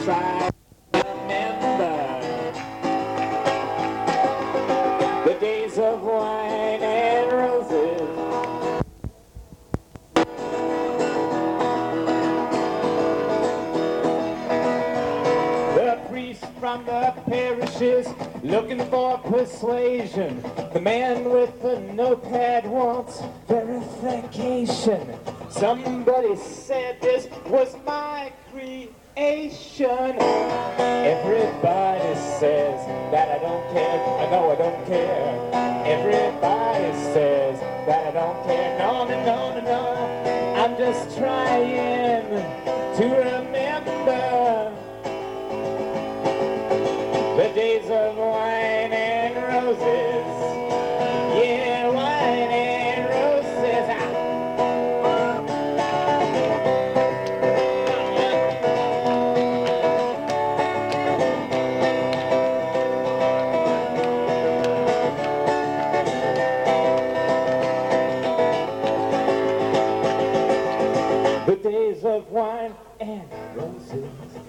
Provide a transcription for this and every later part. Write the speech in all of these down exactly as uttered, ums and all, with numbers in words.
try to remember the days of wine and roses. The priest from the parishes looking for persuasion. The man with the notepad wants verification. Somebody said this was my creation. Everybody says that I don't care. I know I don't care. Everybody says that I don't care. No, no, no, no, no. I'm just trying to remember the days of wine and roses. Yeah, wine and roses. Ah. The days of wine and roses.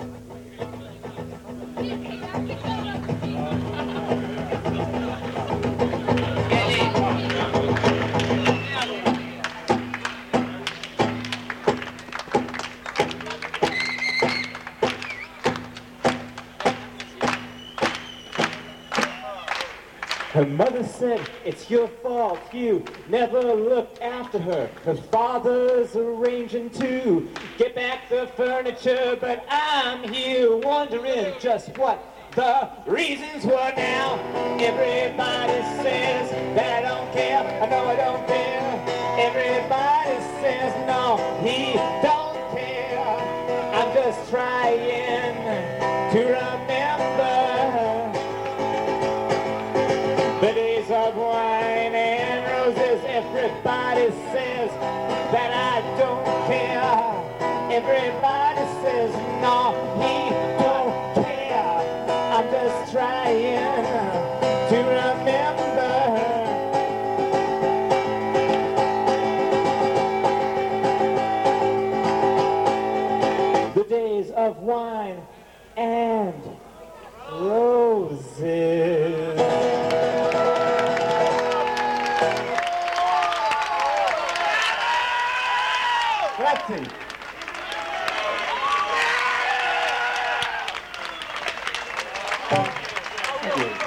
Her mother said, it's your fault, you never looked after her. Her father's arranging to get back the furniture, but I'm here wondering just what the reasons were now. Everybody says that I don't care, I know I don't care. Everybody says no, he don't care. I'm just trying to remember the days of wine and roses. Everybody says that I don't care. Everybody says no, he don't care. I'm just trying to remember the days of wine and roses. Grazie.